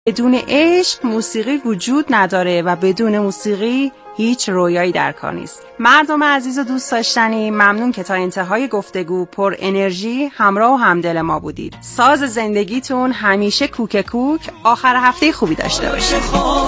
بدون عشق موسیقی وجود نداره و بدون موسیقی هیچ رویایی در کار نیست. مردم عزیز و دوست داشتنی، ممنون که تا انتهای گفتگو پر انرژی همراه و همدل ما بودید. ساز زندگیتون همیشه کوک کوک. آخر هفته خوبی داشته باشید.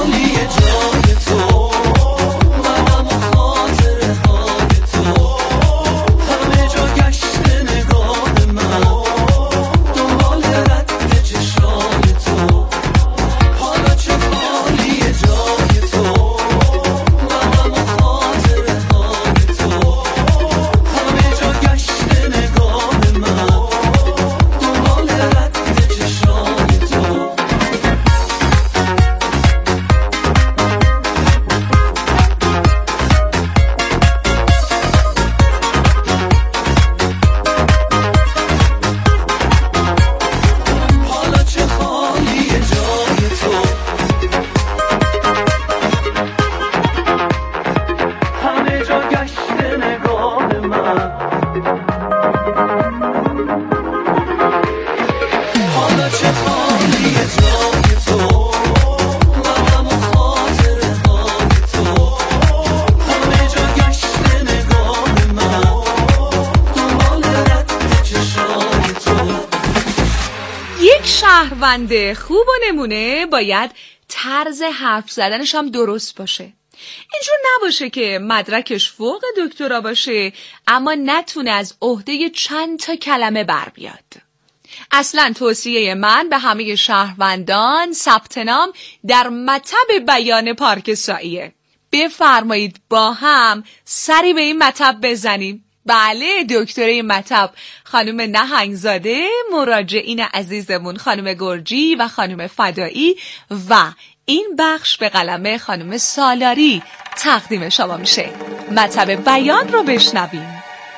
شهروند خوب و نمونه باید طرز حرف زدنش هم درست باشه. اینجور نباشه که مدرکش فوق دکترا باشه اما نتونه از عهده چند تا کلمه بر بیاد. اصلا توصیه من به همه شهروندان ثبت نام در مطب بیان پارک سایه. بفرمایید با هم سری به این مطب بزنیم. بله، دکتره مطب خانم نهنگزاده، مراجعین عزیزمون خانم گرجی و خانم فدایی و این بخش به قلم خانم سالاری تقدیم شما میشه. مطب بیان رو بشنویم.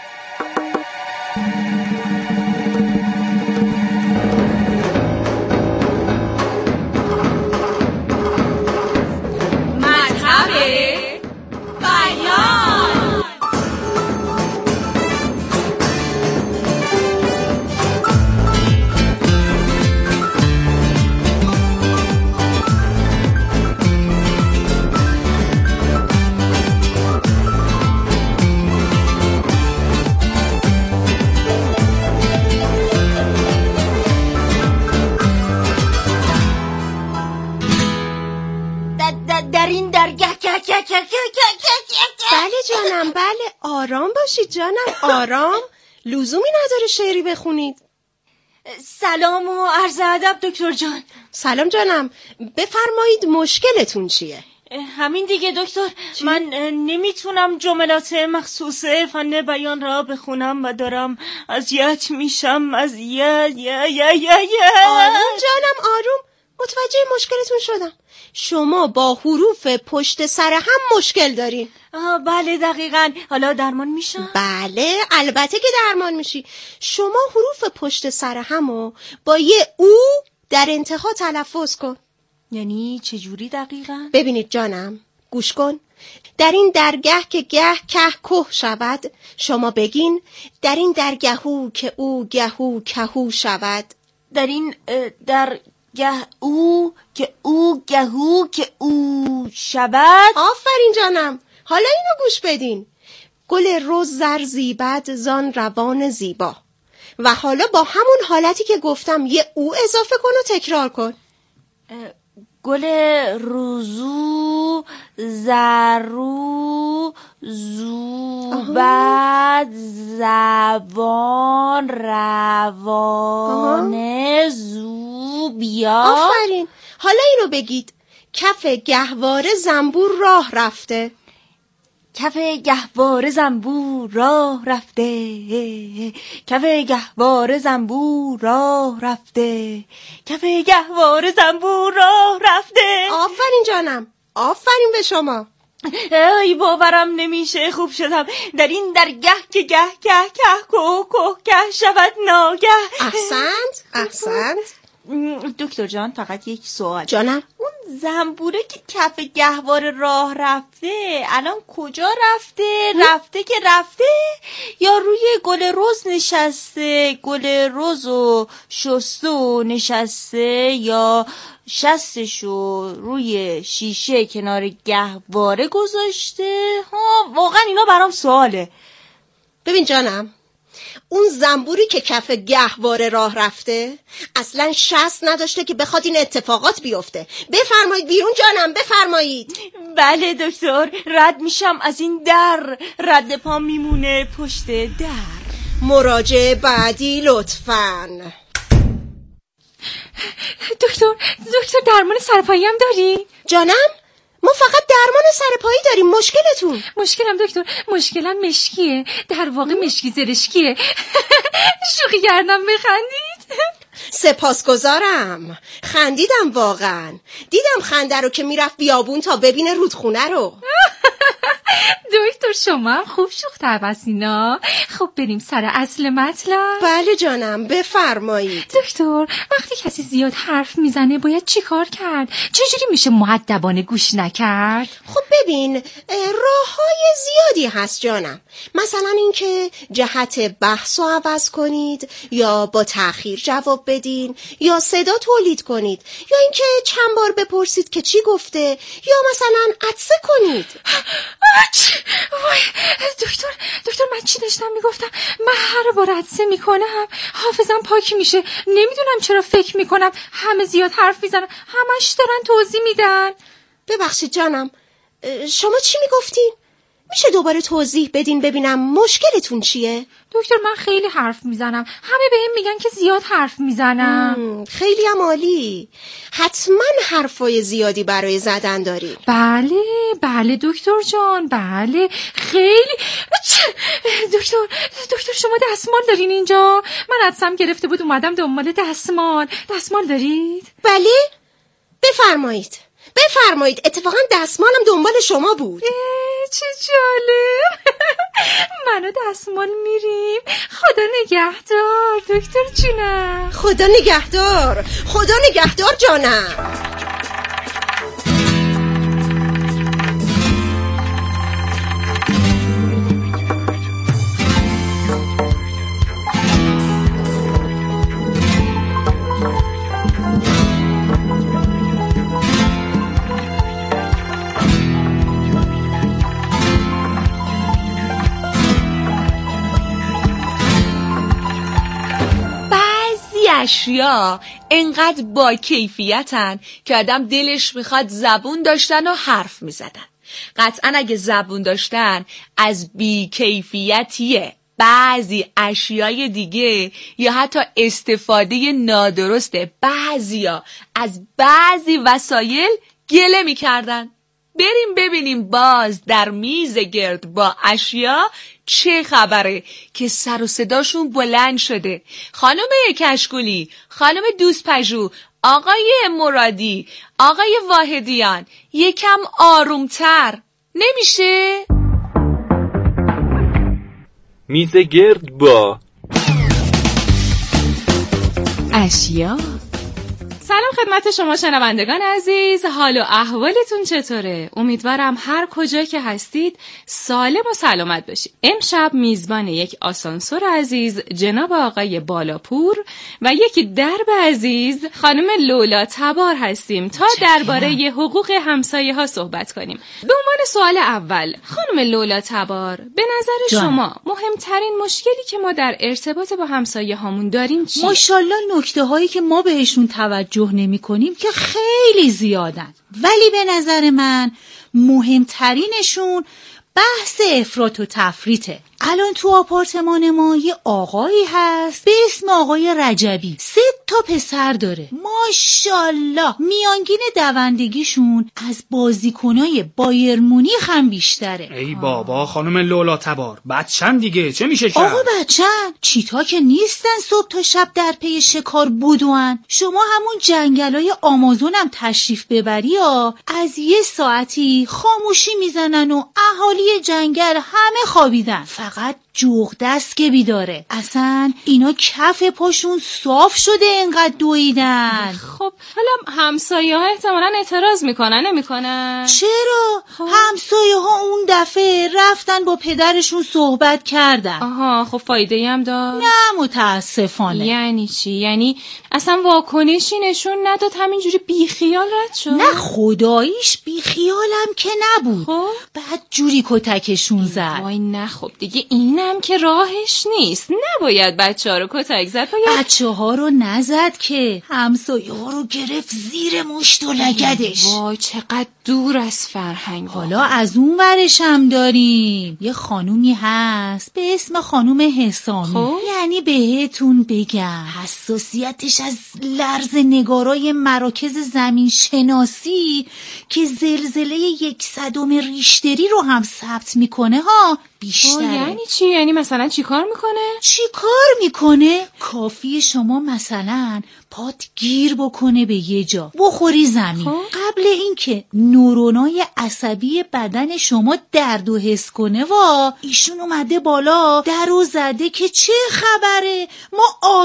بله جانم، بله، آرام باشید جانم، آرام. لزومی نداره شعری بخونید. سلام و عرض ادب دکتر جان. سلام جانم، بفرمایید مشکلتون چیه؟ همین دیگه دکتر. من نمیتونم جملات مخصوص فن بیان را بخونم و دارم اذیت میشم. آروم جانم، آروم. متوجه مشکلتون شدم. شما با حروف پشت سر هم مشکل دارین. بله دقیقاً. حالا درمان میشم؟ بله البته که درمان میشی. شما حروف پشت سر همو با یه او در انتها تلفظ کن. یعنی چجوری دقیقاً؟ ببینید جانم، گوش کن. در این درگه که گه که که شود، شما بگین در این درگهو که او گهو کهو شود. در این گه او که او گهو که او شود. آفرین جانم. حالا اینو گوش بدین. گل روز زر زیبد زان روان زیبا. و حالا با همون حالتی که گفتم یه او اضافه کن و تکرار کن. گل روزو زرو زوبد زبان روانه زوبیا. آفرین. حالا اینو بگید. کف گهواره زنبور راه رفته. کف گهواره زنبور راه رفته. کف گهواره زنبور راه رفته. کف گهواره زنبور راه رفته. آفرین جانم، آفرین به شما. ای باورم نمیشه خوب شدم. در این درگه که گه که که که که شود ناگه. احسنت. دکتر جان فقط یک سوال. جانم. اون زنبوره که کف گهواره راه رفته الان کجا رفته؟ رفته که رفته یا روی گل رز نشسته، گل رز و شسته و نشسته، یا شستشو روی شیشه کنار گهواره گذاشته؟ واقعا اینا برام سواله. ببین جانم، اون زنبوری که کف گهواره راه رفته اصلا شست نداشته که بخواد این اتفاقات بیفته. بفرمایید بیرون جانم، بفرمایید. بله دکتر، رد میشم از این در، رد پا میمونه پشت در. مراجعه بعدی لطفاً. دکتر درمان سرپایی هم داری؟ جانم، ما فقط درمان سرپایی داریم. مشکلتون؟ مشکلم دکتر، مشکلم مشکیه، در واقع مشکی زرشکیه. شوخی کردم، بخندید. سپاسگزارم، خندیدم واقعا. دیدم خنده رو که میرفت بیابون تا ببینه رودخونه رو. دکتر شما هم خوب شوخ طبعینا. خب بریم سر اصل مطلب. بله جانم، بفرمایید. دکتر وقتی کسی زیاد حرف میزنه باید چی کار کرد؟ چجوری میشه مؤدبانه گوش نکرد؟ خب ببین، راه‌های زیادی هست جانم. مثلا اینکه جهت بحث رو عوض کنید، یا با تأخیر جواب بدین، یا صدا تولید کنید، یا اینکه چند بار بپرسید که چی گفته، یا مثلا عطسه کنید. وای دکتر من چی داشتم میگفتم؟ من هر بار عطسه میکنم حافظم پاک میشه. نمیدونم چرا فکر میکنم همه زیاد حرف میزنن، همش دارن توضیح میدن. ببخشید جانم، شما چی میگفتین؟ میشه دوباره توضیح بدین ببینم مشکلتون چیه؟ دکتر من خیلی حرف میزنم، همه بهم میگن که زیاد حرف میزنم. خیلی هم عالی، حتما حرفای زیادی برای زدن داری. بله دکتر جان، بله خیلی. دکتر شما دستمال دارین اینجا؟ من عطسم گرفته بود اومدم دنبال دستمال دارید؟ بله بفرمایید. اتفاقا دستمالم دنبال شما بود. چه جالب. منو دستمال میریم. خدا نگهدار دکتر جونم. خدا نگهدار جانم. اشیا انقدر با کیفیتن که آدم دلش میخواد زبون داشتن و حرف میزدن. قطعا اگه زبون داشتن از بی کیفیتیه بعضی اشیای دیگه یا حتی استفاده نادرست بعضیا از بعضی وسایل گله میکردن. بریم ببینیم باز در میز گرد با اشیا چه خبره که سر و صداشون بلند شده. خانم کشکولی، خانم دوستپژوه، آقای مرادی، آقای واحدیان، یکم آرومتر نمیشه؟ میز گرد با اشیا. سلام خدمت شما شنوندگان عزیز، حال و احوالتون چطوره؟ امیدوارم هر کجا که هستید سالم و سلامت باشید. امشب میزبان یک آسانسور عزیز جناب آقای بالاپور و یک درب عزیز خانم لولا تبار هستیم تا درباره حقوق همسایه ها صحبت کنیم. به عنوان سوال اول، خانم لولا تبار، به نظر شما مهمترین مشکلی که ما در ارتباط با همسایه هامون داریم چیه؟ ماشاءالله نکته هایی که ما بهشون توجه نمی کنیم که خیلی زیادن، ولی به نظر من مهمترینشون بحث افراط و تفریطه. الان تو آپارتمان ما یه آقایی هست به اسم آقای رجبی، 3 تا پسر داره. ماشاءالله میانگین دوندگیشون از بازیکنای بایر مونیخ هم بیشتره. ای بابا خانم لولا تبار، بچن دیگه چه میشه کرد؟ آقا بچن چیتا که نیستن صبح تا شب در پی شکار بدون. شما همون جنگلای آمازون هم تشریف ببری از یه ساعتی خاموشی میزنن و اهالی جنگل همه خوابیدن، فقط جوغ دست که بیداره. اصلا اینا کف پاشون صاف شده انقدر دویدن. خب حالا همسایه ها احتمالاً اعتراض نمیکنن؟ چرا؟ همسایه ها اون دفعه رفتن با پدرشون صحبت کردن. آها، خب فایده هم داد؟ نه متاسفانه. یعنی چی؟ یعنی اصلا واکنشی نشون نداد، همینجوری بیخیال رد شد؟ نه خداییش بیخیالم که نبود. خب بعد جوری کتکشون زد. وای نه، خب دیگه اینم که راهش نیست. نباید بچه ها رو کتک زد. بچه ها رو نزد که همسایه ها رو گرفت زیر مشت و لگدش. وای چقدر دور از فرهنگ. حالا از اون ورش هم داریم یه خانومی هست به اسم خانوم حسامی. خب یعنی بهتون بگم حساسیتش از لرز نگارای مراکز زمین شناسی که زلزله 100 ریشتری رو هم ثبت میکنه ها بیشتره. یعنی چی؟ یعنی مثلا چی کار میکنه؟ چی کار میکنه؟ کافیه شما مثلا پات گیر بکنه به یه جا بخوری زمین، قبل اینکه نورونای عصبی بدن شما درد و حس کنه ایشون اومده بالا در و زده که چه خبره، ما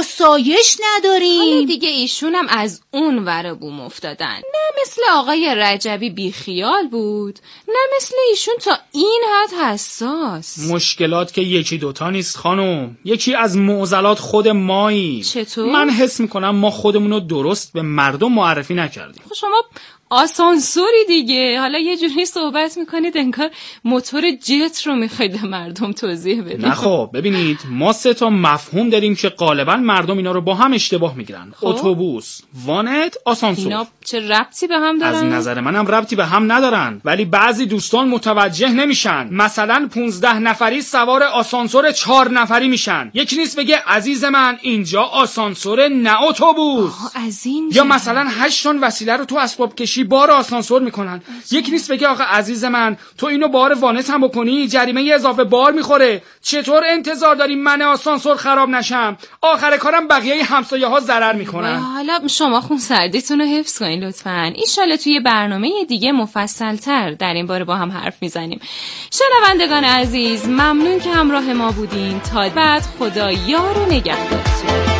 آسایش نداریم. حالا دیگه ایشون هم از اون ور بوم افتادن. نه مثل آقای رجبی بیخیال بود، نه مثل ایشون تا این حد حساس. مشکلات که یکی دوتا نیست خانم، یکی از معضلات خود مایی. چطور؟ من حس میکنم ما خودمونو درست به مردم معرفی نکردیم. خب شما آسانسوری دیگه، حالا یه جوری صحبت میکنید انگار موتور جت رو میخواید به مردم توضیح بدید. نه خب ببینید، ما 3 مفهوم داریم که غالبا مردم اینا رو با هم اشتباه میگیرن. اتوبوس، وانت، آسانسور. اینا چه ربطی به هم دارن؟ از نظر منم ربطی به هم ندارن، ولی بعضی دوستان متوجه نمیشن. مثلا 15 نفری سوار آسانسور 4 نفری میشن. یکی نیست بگه عزیز من اینجا آسانسور نه اتوبوس. از این یا مثلا 8 وسیله رو تو اسباب کشی بار آسانسور میکنن. یکی نیست بگه آقا عزیز من تو اینو بار وانت هم بکنی جریمه اضافه بار میخوره. چطور انتظار داریم من آسانسور خراب نشم؟ آخر کارم بقیه همسایه ها ضرر میکنن. حالا شما خون سردیتون رو حفظ کنین لطفاً. ایشالا توی برنامه دیگه مفصل‌تر در این باره با هم حرف میزنیم. شنوندگان عزیز ممنون که همراه ما بودین. تا بعد خدا یار و نگهدارتون.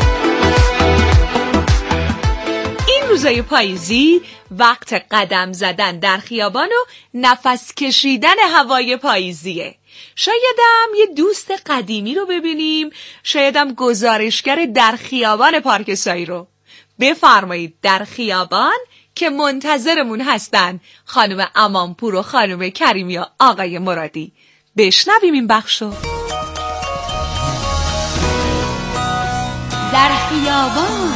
روزای پاییزی وقت قدم زدن در خیابان و نفس کشیدن هوای پاییزیه. شایدم یه دوست قدیمی رو ببینیم، شایدم گزارشگر در خیابان پارک سایی رو. بفرمایید در خیابان که منتظرمون هستن خانم امانپور و خانم کریمی و آقای مرادی. بشنویم این بخشو. در خیابان.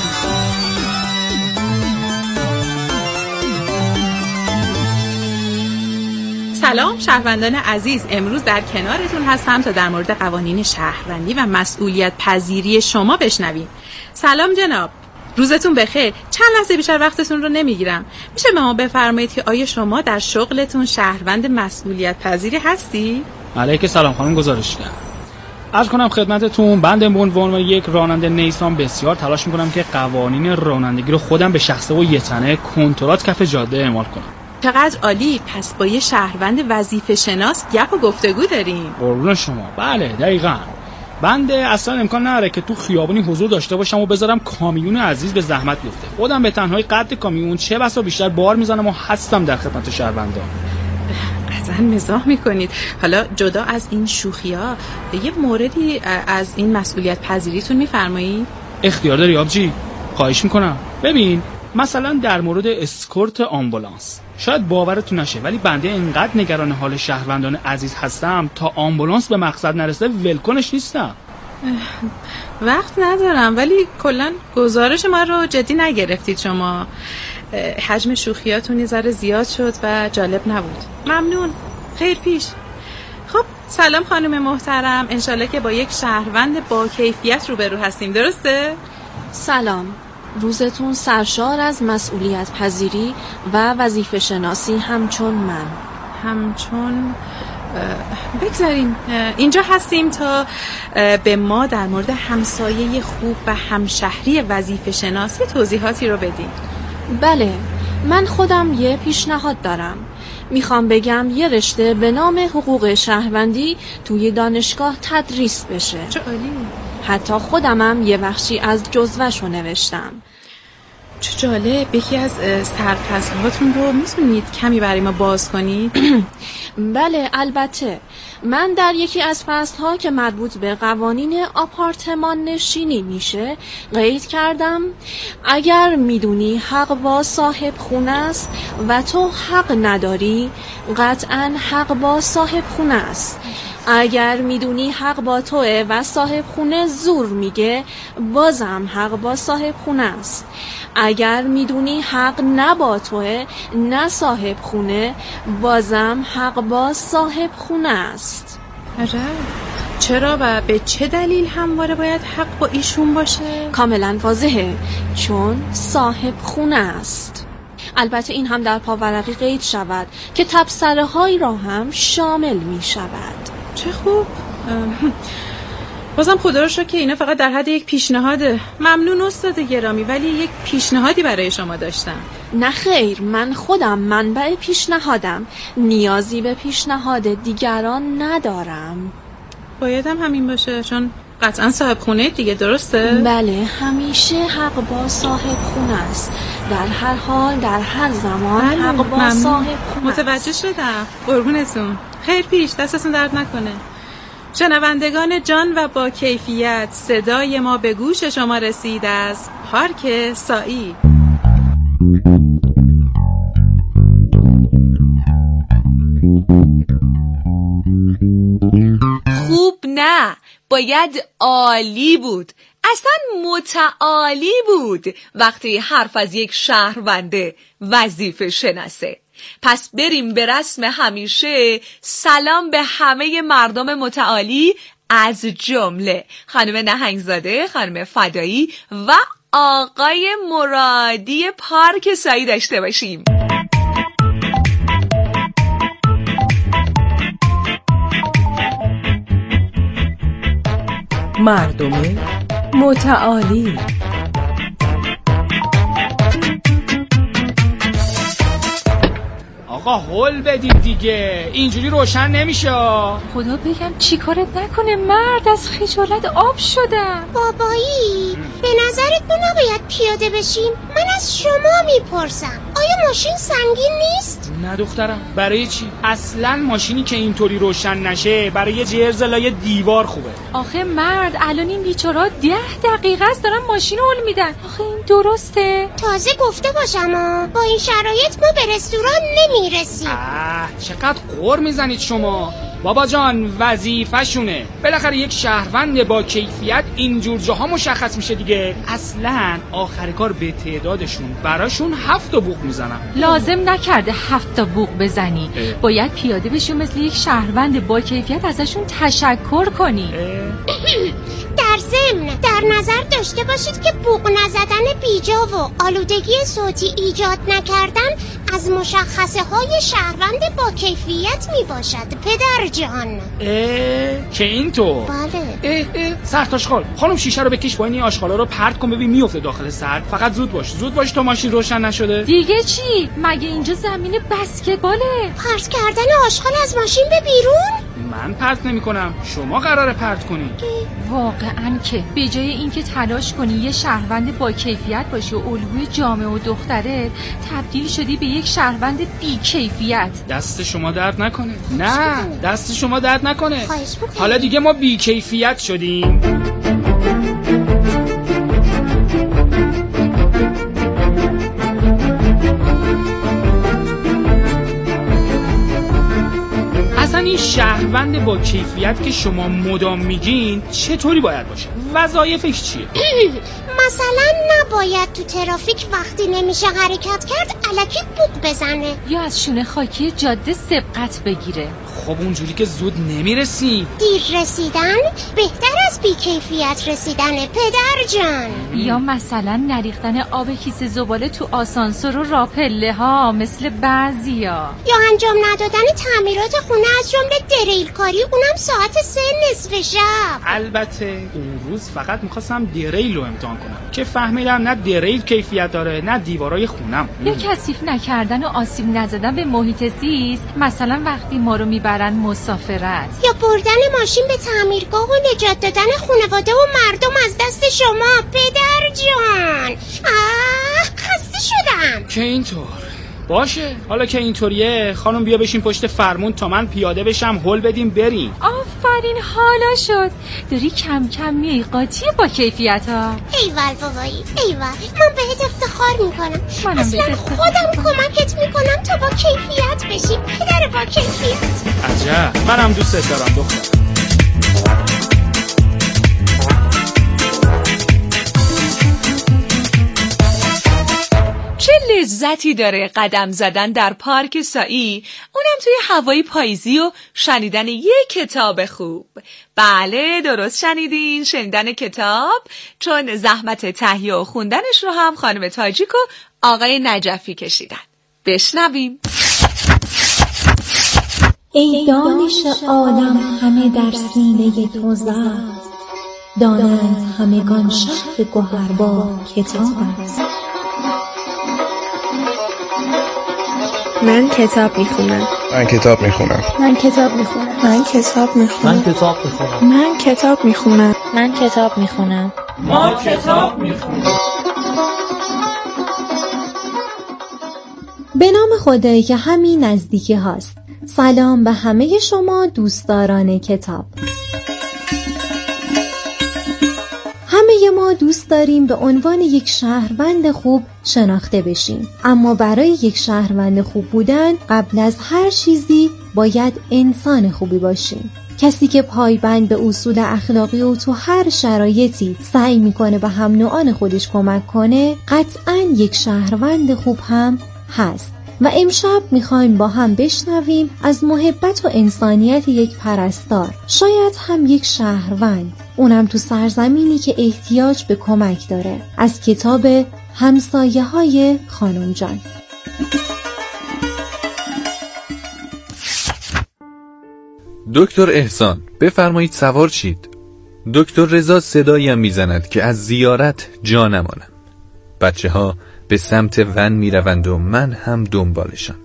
سلام شهروندان عزیز، امروز در کنارتون هستم تا در مورد قوانین شهروندی و مسئولیت پذیری شما بشنویم. سلام جناب، روزتون بخیر. چند لحظه بیشتر وقتتون رو نمیگیرم. میشه به ما بفرمایید که آیا شما در شغلتون شهروند مسئولیت پذیری هستی؟ علیک سلام خانم گزارشگر. عرض کنم خدمتتون بنده به عنوان یک راننده نیسان بسیار تلاش میکنم که قوانین رانندگی رو خودم به شخصه و یه تنه کنترلات کف جاده اعمال کنم. چقدر عالی. پس با یه شهروند وظیفه شناس گپ و گفتگو داریم. قربون شما. بله دقیقاً. بنده اصلا امکان نداره که تو خیابانی حضور داشته باشم و بذارم کامیون عزیز به زحمت بیفته. خودم به تنهایی قد کامیون چه بسا بیشتر بار میزنم و هستم در خدمت شهروندان. قطعا مزاح میکنید. حالا جدا از این شوخی‌ها یه موردی از این مسئولیت پذیریتون میفرمایید؟ اختیار داری آبجی. خواهش میکنم. ببین مثلا در مورد اسکورت آمبولانس شاید باورتون نشه ولی بنده اینقدر نگران حال شهروندان عزیز هستم تا آمبولانس به مقصد نرسه ولکنش نیستم. وقت ندارم ولی کلا گزارش ما رو جدی نگرفتید شما. حجم شوخیاتون یه ذره زیاد شد و جالب نبود. ممنون. خیر پیش. خب سلام خانم محترم، انشالله که با یک شهروند با کیفیت روبرو هستیم، درسته؟ سلام، روزتون سرشار از مسئولیت پذیری و وظیفه شناسی همچون من. همچون بگذاریم اینجا هستیم تا به ما در مورد همسایه خوب و همشهری وظیفه شناسی توضیحاتی رو بدیم. بله، من خودم یه پیشنهاد دارم. میخوام بگم یه رشته به نام حقوق شهروندی توی دانشگاه تدریس بشه. چه عالی. حتی خودمم یه بخشی از جزوه‌شو نوشتم. چه جالب. یکی از سرفصل‌هاتون رو میتونید کمی برای ما باز کنید؟ بله البته. من در یکی از فصل‌ها که مربوط به قوانین آپارتمان نشینی میشه قید کردم اگر میدونی حق با صاحب خونه است و تو حق نداری، قطعاً حق با صاحب خونه است. اگر میدونی حق با توه و صاحب خونه زور میگه، بازم حق با صاحب خونه است. اگر میدونی حق نه با توه نه صاحب خونه، بازم حق با صاحب خونه است. آره. چرا و به چه دلیل همواره باید حق با ایشون باشه؟ کاملا واضحه، چون صاحب خونه است. البته این هم در پاورقی قید شود که تبصره هایی را هم شامل می شود. چه خوب. بازم خدا رو شکر که اینا فقط در حد یک پیشنهاده. ممنون استاد گرامی، ولی یک پیشنهادی برای شما داشتم. نه خیر، من خودم منبع پیشنهادم، نیازی به پیشنهاد دیگران ندارم. بایدم همین باشه، چون قطعا صاحب خونه دیگه، درسته؟ بله، همیشه حق با صاحب خونه است. در هر حال، در هر زمان حق با صاحب خونه است. متوجه شدم. قربونتون. خیر پیش، دستتون درد نکنه. شنوندگان جان و با کیفیت، صدای ما به گوش شما رسید از پارک سایی. خوب نه، باید عالی بود، اصلا متعالی بود وقتی حرف از یک شهرونده وظیفه شناسه. پس بریم به رسم همیشه سلام به همه مردم متعالی، از جمله خانم نهنگزاده، خانم فدایی و آقای مرادی پارک سایی داشته باشیم. مردم متعالی. آقا هول بدید دیگه، اینجوری روشن نمیشه. خدا بگم چی کارت نکنه مرد، از خجالت آب شدم. بابایی به نظرت ما نباید پیاده بشیم؟ من از شما میپرسم، آیا ماشین سنگین نیست؟ نه دخترم، برای چی؟ اصلا ماشینی که اینطوری روشن نشه برای جرز لای دیوار خوبه. آخه مرد الان این بیچاره‌ها 10 دقیقه است دارن ماشین هول میدن. آخه این درسته؟ تازه گفته باشم با این شرایط ما به رستوران نمیرسیم. چقدر قور میزنید شما. بابا جان وظیفه شونه. بالاخره یک شهروند با کیفیت اینجور جاها مشخص میشه دیگه. اصلا آخر کار به تعدادشون براشون 7 تا بوق میزنم. لازم نکرده 7 تا بوق بزنی. باید پیاده بشی مثل یک شهروند با کیفیت ازشون تشکر کنی. در ضمن در نظر داشته باشید که بوق نزدن بیجا و آلودگی صوتی ایجاد نکردن از مشخصه های شهروند با کیفیت می باشد پدر جان. که اینطور؟ بله. سرتاشخال خانم، شیشه رو بکش با این آشغالا رو پرت کن ببین میفته داخل سر. فقط زود باش تا ماشین روشن نشده. دیگه چی؟ مگه اینجا زمین بسکتباله؟ پرت کردن آشغال از ماشین به بیرون؟ من پرت نمی کنم، شما قراره پرت کنی. واقعا که به جای اینکه تلاش کنی یه شهروند با کیفیت باشی و الگوی جامعه و دختره، تبدیل شدی به یک شهروند بی کیفیت. دست شما درد نکنه. نه دست شما درد نکنه. حالا دیگه ما بی کیفیت شدیم. این شهروند با کیفیت که شما مدام میگین چطوری باید باشه؟ وظایفش چیه؟ مثلا نباید تو ترافیک وقتی نمیشه حرکت کرد الکی بوق بزنه یا از شونه خاکی جاده سبقت بگیره. خب اونجوری که زود نمیرسیم. دیر رسیدن بهتر از بیکیفیت رسیدن پدر جان. یا مثلا نریختن آب کیسه زباله تو آسانسور و راپله ها مثل بعضیا. یا انجام ندادن تعمیرات خونه از جمله دریل کاری، اونم ساعت 3 نصف شب. البته اون روز فقط میخواستم دریل رو امتحان کنم که فهمیدم نه دریل کیفیت داره نه دیوارای خونم. یا کثیف نکردن و آسیب نزدن به محیط زیست، مثلا وقتی ما رو میبرن مسافرت. یا بردن ماشین به تعمیرگاه و نجات دادن خانواده و مردم از دست شما پدر جان. خسته شدم. که اینطور باشه. حالا که اینطوریه خانم بیا بشین پشت فرمون تا من پیاده بشم هل بدیم بریم. آفرین حالا شد. داری کم کم میای قاطی با کیفیت ها. ایول بابایی ایول، من بهت افتخار میکنم. اصلا خودم کمکت میکنم تا با کیفیت بشی پدر با کیفیت. عجب، منم دوست دارم دختر. چه لذتی داره قدم زدن در پارک سایی، اونم توی هوای پاییزی و شنیدن یک کتاب خوب. بله درست شنیدین، شنیدن کتاب، چون زحمت تهیه و خوندنش رو هم خانم تاجیک و آقای نجفی کشیدن. بشنویم. ای دانش عالم همه در سینه تو زد، دانند همگان شهر گوهربار کتاب است. من کتاب میخونم. من کتاب میخونم. من کتاب میخونم. من کتاب میخونم. من کتاب میخونم. من کتاب میخونم. من کتاب میخونم. ما کتاب میخونم. به نام خدایی که همین نزدیکی هاست. سلام به همه شما دوستداران کتاب. همه ما دوست داریم به عنوان یک شهروند خوب شناخته بشیم، اما برای یک شهروند خوب بودن قبل از هر چیزی باید انسان خوبی باشیم. کسی که پایبند به اصول اخلاقی و تو هر شرایطی سعی میکنه به هم نوعان خودش کمک کنه قطعاً یک شهروند خوب هم هست. و امشب میخوایم با هم بشنویم از محبت و انسانیت یک پرستار، شاید هم یک شهروند، اونم تو سرزمینی که احتیاج به کمک داره، از کتاب همسایه های خانم جان. دکتر احسان بفرمایید سوار شید. دکتر رضا صدایم میزند که از زیارت جا نمانم. بچه ها به سمت ون می روند و من هم دنبالشان.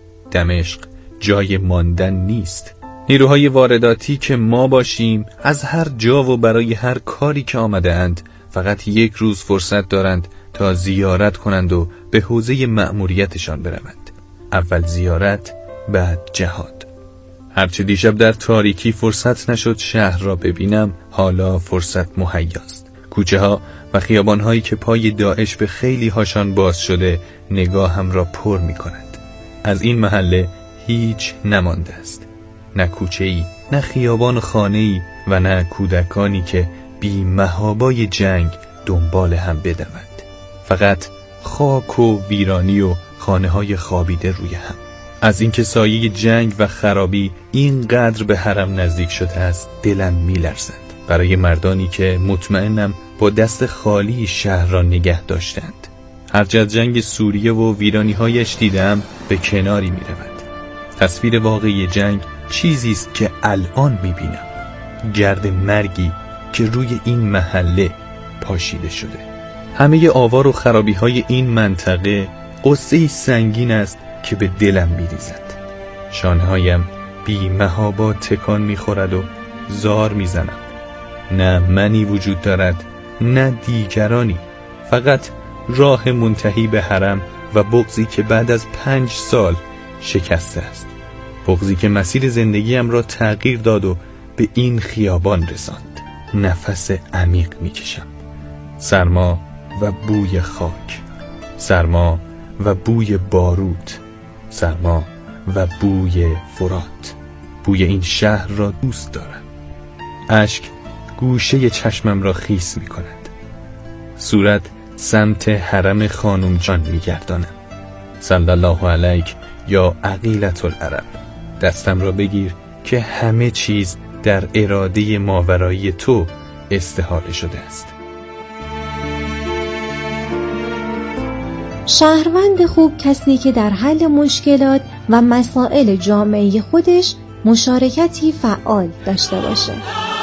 دمشق جای ماندن نیست. نیروهای وارداتی که ما باشیم از هر جا و برای هر کاری که آمده اند فقط یک روز فرصت دارند تا زیارت کنند و به حوزه مأموریتشان بروند. اول زیارت، بعد جهاد. هرچه دیشب در تاریکی فرصت نشد شهر را ببینم، حالا فرصت مهیاست. کوچه ها و خیابان هایی که پای داعش به خیلی هاشان باز شده نگاهم را پر می کند. از این محله هیچ نمانده است، نه کوچه ای، نه خیابان خانه ای و نه کودکانی که بی مهابای جنگ دنبال هم بدوند. فقط خاک و ویرانی و خانه های خوابیده روی هم. از اینکه سایه جنگ و خرابی اینقدر به حرم نزدیک شده است دلم می لرزد. برای مردانی که مطمئنم با دست خالی شهر را نگه داشتند. هرچه از جنگ سوریه و ویرانی‌هایش دیدم به کناری می رود. تصویر واقعی جنگ چیزی است که الان می بینم. گرد مرگی که روی این محله پاشیده شده. همه آوار و خرابی‌های این منطقه قصه‌ای سنگین است که به دلم می ریزد. شانهایم بی محابا تکان می خورد و زار می زنم. نه منی وجود دارد نه دیگرانی، فقط راه منتهی به حرم و بغضی که بعد از 5 سال شکسته است. بغضی که مسیر زندگیم را تغییر داد و به این خیابان رساند. نفس عمیق میکشم. سرما و بوی خاک، سرما و بوی بارود، سرما و بوی فرات. بوی این شهر را دوست دارم. اشک گوشه چشمم را خیس می کند. صورت سمت حرم خانم جان می گردانم. صلی الله علیک یا عقیلة العرب. دستم را بگیر که همه چیز در اراده ماورایی تو استحاله شده است. شهروند خوب کسی که در حل مشکلات و مسائل جامعه خودش مشارکتی فعال داشته باشه.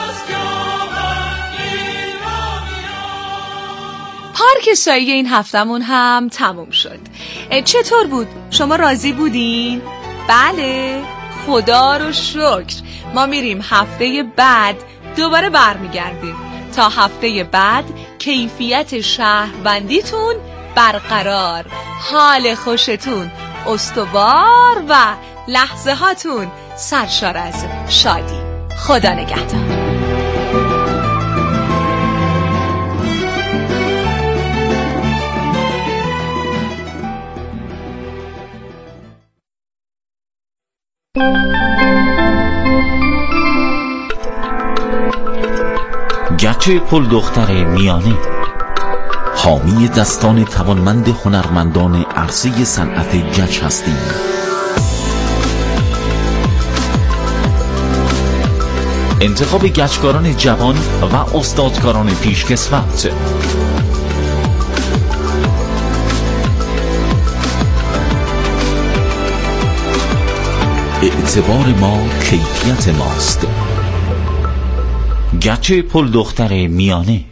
پارک سایه این هفتمون هم تموم شد. چطور بود؟ شما راضی بودین؟ بله، خدا رو شکر. ما میریم هفته بعد دوباره برمیگردیم. تا هفته بعد کیفیت شهروندیتون برقرار، حال خوشتون استوار و لحظه هاتون سرشار از شادی. خدا نگهدار. گچ پل دختر میانه، حامی دستان توانمند هنرمندان عرصه صنعت گچ هستیم. انتخاب گچکاران جوان و استادکاران پیشکسوت، اعتبار ما کیفیت ماست. گچ پل دختر میانه.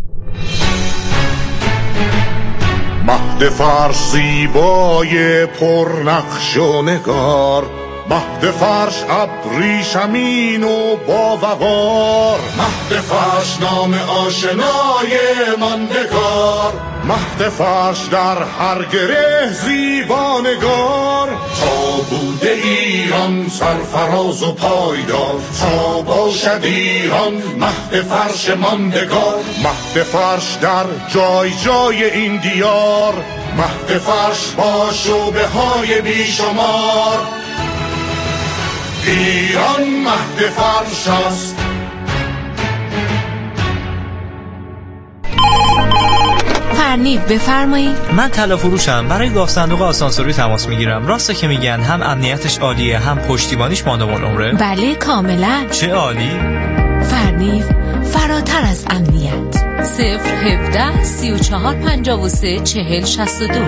مهد فرش زیبای پرنقش و نگار، مهد فرش ابریشمین و باوقار، مهد فرش نام آشنای ماندگار، مهد فرش در هر گره زیبانگار. تا بوده ایران سرفراز و پایدار، تا باشد ایران مهد فرش ماندگار. مهد فرش در جای جای این دیار، مهد فرش با شعبه های بیشمار. ایران مهد فرش است. فرنیف بفرمایید. من طلا فروشم، برای گاف صندوق آسانسوری تماس میگیرم. راسته که میگن هم امنیتش عالیه هم پشتیبانیش مادام العمره؟ بله کاملا. چه عالی. فرنیف فراتر از امنیت. 017 34 53 40 62.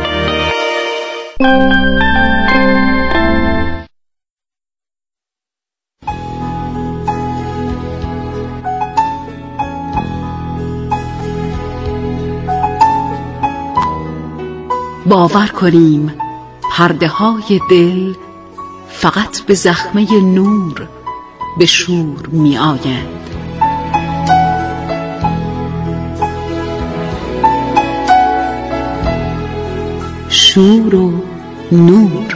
باور کنیم پرده های دل فقط به زخمه نور به شور می آیند. شور و نور.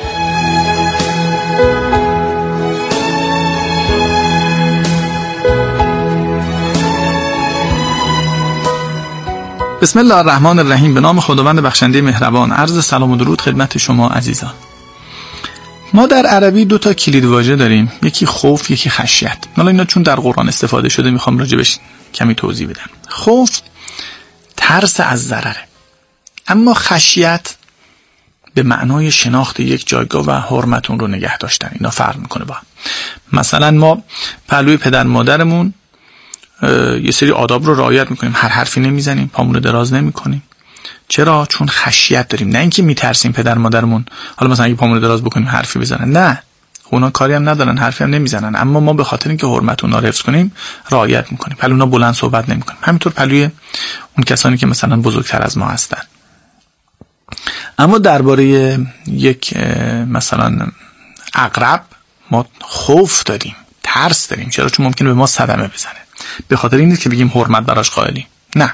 بسم الله الرحمن الرحیم. به نام خداوند بخشنده مهربان. عرض سلام و درود خدمت شما عزیزان. ما در عربی 2 تا کلید واژه داریم، یکی خوف، یکی خشیت. حالا اینا چون در قرآن استفاده شده میخوام راجبش کمی توضیح بدم. خوف ترس از ضرره، اما خشیت به معنای شناخت یک جایگاه و حرمت اون رو نگه داشتن. اینا فرق میکنه با هم. مثلا ما پهلوی پدر مادرمون یه سری آداب رو رعایت میکنیم، هر حرفی نمیزنیم، پامون رو دراز نمیکنیم. چرا؟ چون خشیت داریم، نه اینکه میترسیم پدر مادرمون حالا مثلا اگه پامون رو دراز بکنیم حرفی بزنن. نه، اونا کاری هم ندارن، حرفی هم نمیزنن، اما ما به خاطر اینکه حرمت اونا رو حفظ کنیم رعایت میکنیم. پلونا بلند صحبت نمیکنیم. همینطور پلوی اون کسانی که مثلا بزرگتر از ما هستن. اما درباره یک مثلا عقرب ما خوف داریم، ترس داریم. چرا؟ چون ممکنه به ما صدمه بزنه. به خاطر این نیست که بگیم حرمت براش قائلیم، نه.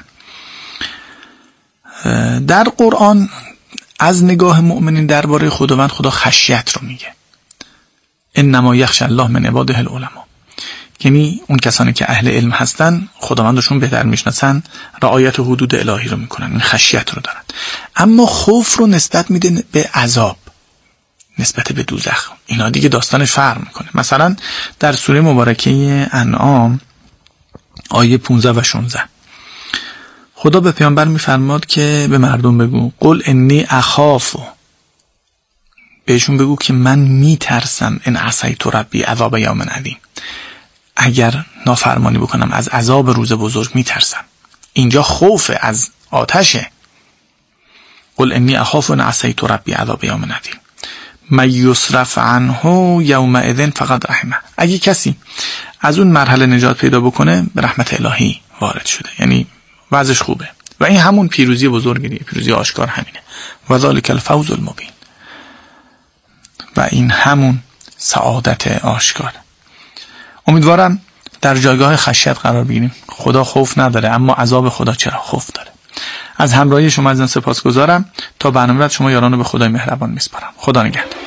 در قرآن از نگاه مؤمنین درباره خداوند خدا خشیت رو میگه. انما یخشی الله من عباده العلماء، یعنی اون کسانی که اهل علم هستن خداوندشون بهتر میشناسن، رعایت حدود الهی رو میکنن، این خشیت رو دارن. اما خوف رو نسبت میده به عذاب، نسبت به دوزخ. اینا دیگه داستانش فرق میکنه. مثلا در سوره مبارکه انعام آیه 15 و 16 خدا به پیامبر میفرماد که به مردم بگو قل انی اخاف، بهشون بگو که من میترسم ان عصیت ربی عذاب یوم عظیم، اگر نافرمانی بکنم از عذاب روز بزرگ میترسم. اینجا خوف از آتشه. قل انی اخاف ان عصیت ربی عذاب یوم عظیم من یصرف عنه یومئذ فقد رحمه. اگه کسی از اون مرحله نجات پیدا بکنه به رحمت الهی وارد شده، یعنی وضعش خوبه و این همون پیروزی بزرگه دیگه، پیروزی آشکار همینه. و ذالک الفوز المبین، و این همون سعادت آشکار. امیدوارم در جایگاه خشیت قرار بگیریم. خدا خوف نداره، اما عذاب خدا چرا خوف داره. از همراهی شما عزیزان سپاسگزارم. تا برنامه بعد شما یاران رو به خدای مهربان میسپارم. خدا نگهدار.